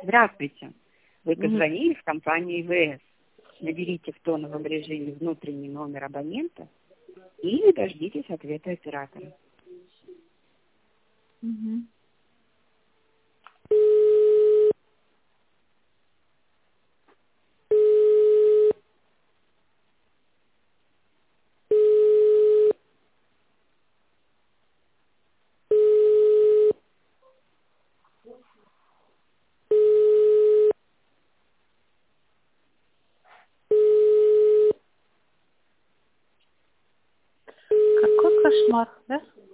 Здравствуйте. Вы Мгм. позвонили в компанию ИВС. Наберите в тоновом режиме внутренний номер абонента или дождитесь ответа оператора. Мгм. Какой кошмар, да?